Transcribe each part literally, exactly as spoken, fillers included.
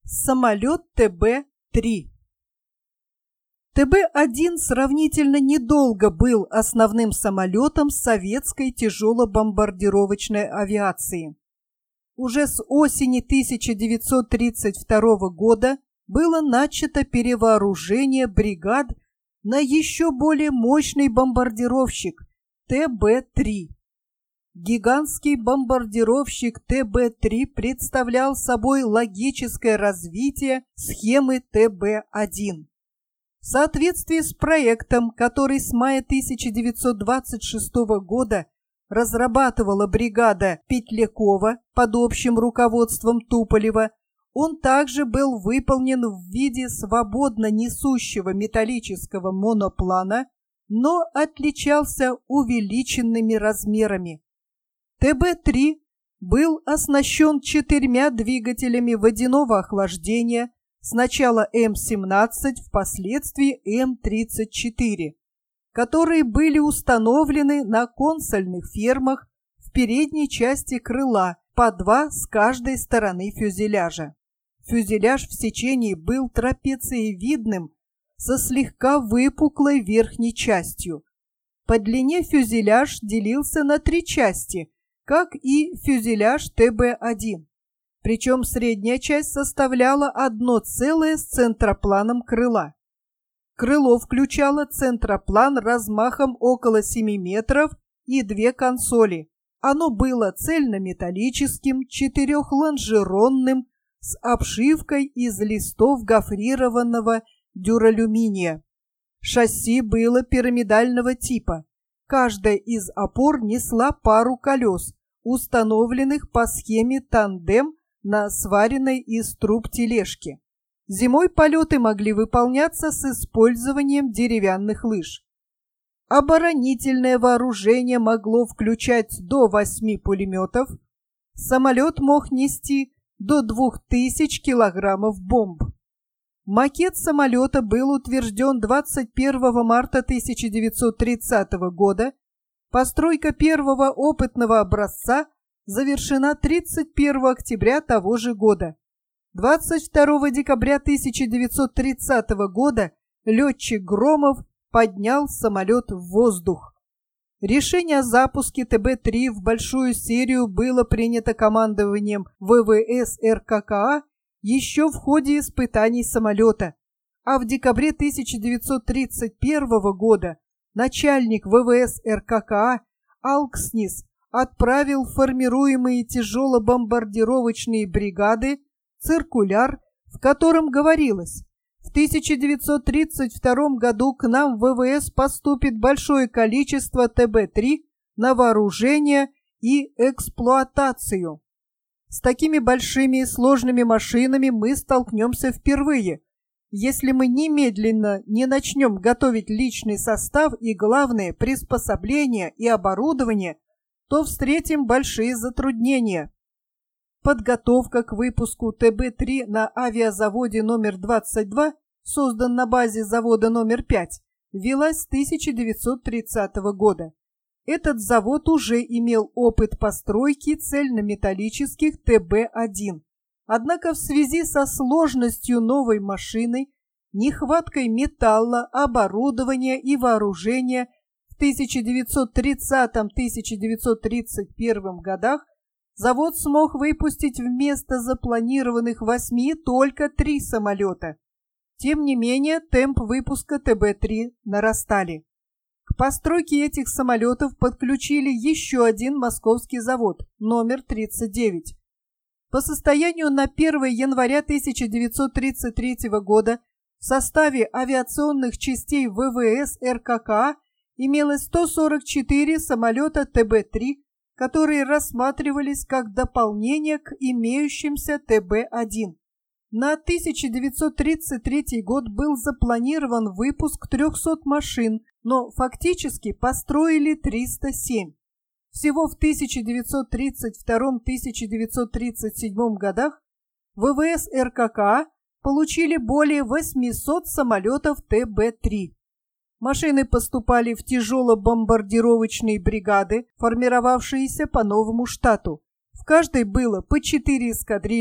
Самолет Тэ Бэ три. Тэ Бэ один сравнительно недолго был основным самолетом советской тяжело-бомбардировочной авиации. Уже с осени тысяча девятьсот тридцать второго года было начато перевооружение бригад на еще более мощный бомбардировщик Тэ Бэ три. Гигантский бомбардировщик Тэ Бэ три представлял собой логическое развитие схемы Тэ Бэ один. В соответствии с проектом, который с мая тысяча девятьсот двадцать шестого года разрабатывала бригада Петлякова под общим руководством Туполева, он также был выполнен в виде свободно несущего металлического моноплана, но отличался увеличенными размерами. Тэ Бэ три был оснащен четырьмя двигателями водяного охлаждения, сначала Эм семнадцать, впоследствии Эм тридцать четыре, которые были установлены на консольных фермах в передней части крыла, по два с каждой стороны фюзеляжа. Фюзеляж в сечении был трапециевидным со слегка выпуклой верхней частью. По длине фюзеляж делился на три части, как и фюзеляж Тэ Бэ один. Причем средняя часть составляла одно целое с центропланом крыла. Крыло включало центроплан размахом около семи метров и две консоли. Оно было цельнометаллическим, четырехлонжеронным, с обшивкой из листов гофрированного дюралюминия. Шасси было пирамидального типа. Каждая из опор несла пару колес, установленных по схеме тандем на сваренной из труб тележке. Зимой полеты могли выполняться с использованием деревянных лыж. Оборонительное вооружение могло включать до восьми пулеметов. Самолет мог нести до двух тысяч килограммов бомб. Макет самолета был утвержден двадцать первого марта тысяча девятьсот тридцатого года. Постройка первого опытного образца завершена тридцать первого октября того же года. двадцать второго декабря тысяча девятьсот тридцатого года летчик Громов поднял самолет в воздух. Решение о запуске Тэ Бэ три в большую серию было принято командованием Вэ Вэ Эс Эр Ка Ка А еще в ходе испытаний самолета, а в декабре тысяча девятьсот тридцать первого года начальник Вэ Вэ Эс Эр Ка Ка А Алкснис отправил формируемые тяжело-бомбардировочные бригады циркуляр, в котором говорилось: в тысяча девятьсот тридцать втором году к нам в Вэ Вэ Эс поступит большое количество Тэ Бэ три на вооружение и эксплуатацию. С такими большими и сложными машинами мы столкнемся впервые. Если мы немедленно не начнем готовить личный состав и, главное, приспособления и оборудование, то встретим большие затруднения. Подготовка к выпуску Тэ Бэ три на авиазаводе номер двадцать два, создан на базе завода номер пять, велась с тысяча девятьсот тридцатого года. Этот завод уже имел опыт постройки цельнометаллических Тэ Бэ один. Однако в связи со сложностью новой машины, нехваткой металла, оборудования и вооружения в тысяча девятьсот тридцатом — тысяча девятьсот тридцать первом годах завод смог выпустить вместо запланированных восьми только три самолета. Тем не менее, темп выпуска Тэ Бэ три нарастали. К постройке этих самолетов подключили еще один московский завод, номер тридцать девять. По состоянию на первое января тысяча девятьсот тридцать третьего года в составе авиационных частей Вэ Вэ Эс Эр Ка Ка А имелось сто сорок четыре самолета Тэ Бэ три, которые рассматривались как дополнение к имеющимся Тэ Бэ один. На тысяча девятьсот тридцать третий год был запланирован выпуск трехсот машин, но фактически построили триста семь. Всего в тысяча девятьсот тридцать втором — тысяча девятьсот тридцать седьмом годах Вэ Вэ Эс Эр Ка Ка А получили более восьмисот самолетов Тэ Бэ три. Машины поступали в тяжело-бомбардировочные бригады, формировавшиеся по новому штату. В каждой было по четыре эскадрильи,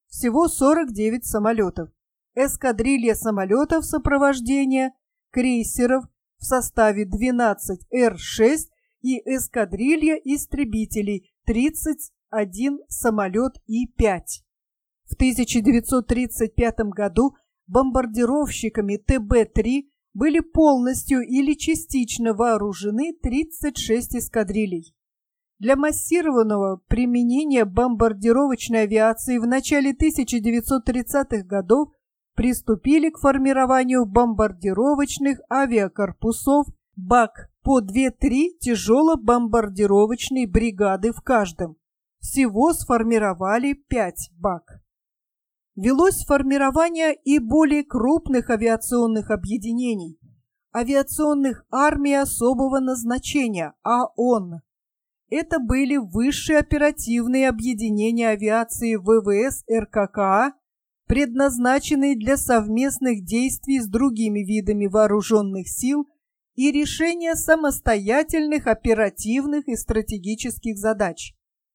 всего сорок девять самолетов, эскадрилья самолетов сопровождения, крейсеров в составе двенадцать Р шесть и эскадрилья истребителей тридцать один самолет И пять. В тысяча девятьсот тридцать пятом году бомбардировщиками Т Б три были полностью или частично вооружены тридцать шесть эскадрилей. Для массированного применения бомбардировочной авиации в начале тысяча девятьсот тридцатых годов приступили к формированию бомбардировочных авиакорпусов БАК по две-три тяжело-бомбардировочные бригады в каждом. Всего сформировали пять БАК. Велось формирование и более крупных авиационных объединений, авиационных армий особого назначения, А О Н. Это были высшие оперативные объединения авиации В В С Р К К А, предназначенные для совместных действий с другими видами вооруженных сил и решения самостоятельных оперативных и стратегических задач.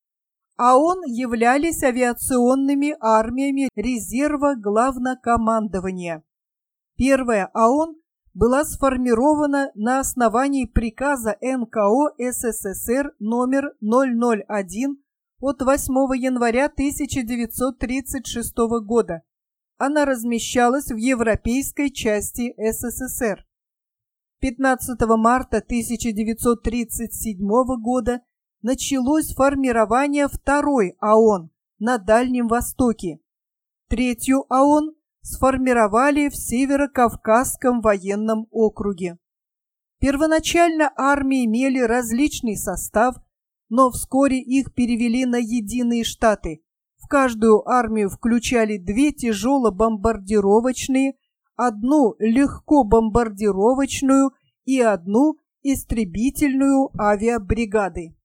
А О Н являлись авиационными армиями резерва главнокомандования. Первая А О Н была сформирована на основании приказа Н К О С С С Р номер ноль ноль один от восьмого января тысяча девятьсот тридцать шестого года. Она размещалась в европейской части С С С Р. пятнадцатого марта тысяча девятьсот тридцать седьмого года началось формирование второй А О Н на Дальнем Востоке. Третью А О Н сформировали в Северо-Кавказском военном округе. Первоначально армии имели различный состав, но вскоре их перевели на единые штаты. В каждую армию включали две тяжело-бомбардировочные, одну легкобомбардировочную и одну истребительную авиабригады.